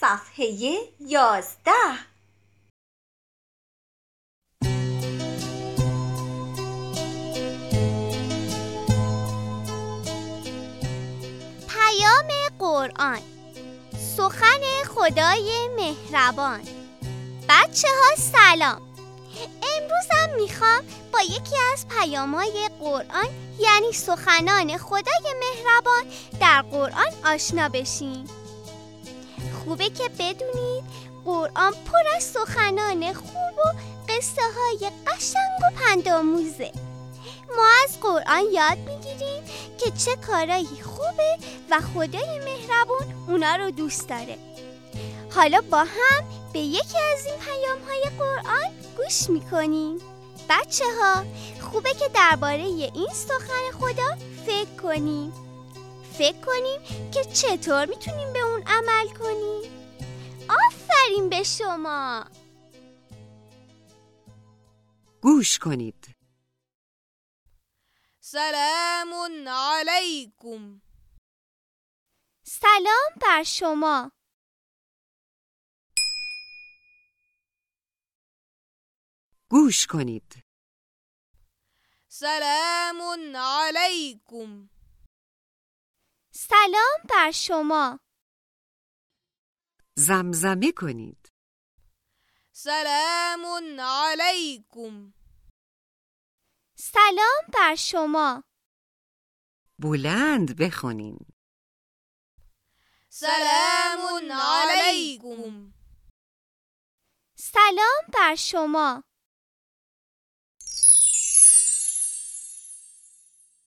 صفحه 11. پیام قرآن، سخن خدای مهربان. بچه ها سلام. امروزم میخوام با یکی از پیام‌های قرآن یعنی سخنان خدای مهربان در قرآن آشنا بشیم. خوبه که بدونید قرآن پر از سخنان خوب و قصه های قشنگ و پندآموزه. ما از قرآن یاد میگیریم که چه کارایی خوبه و خدای مهربون اونا رو دوست داره. حالا با هم به یکی از این پیام‌های قرآن گوش میکنیم. بچه ها خوبه که درباره این سخن خدا فکر کنیم که چطور میتونیم به اون عمل کنیم. آفرین به شما. گوش کنید. سلام علیکم. سلام بر شما. گوش کنید. سلام علیکم. سلام بر شما. زمزمه کنید. سلام علیکم. سلام بر شما. بلند بخونین. سلام علیکم. سلام بر شما.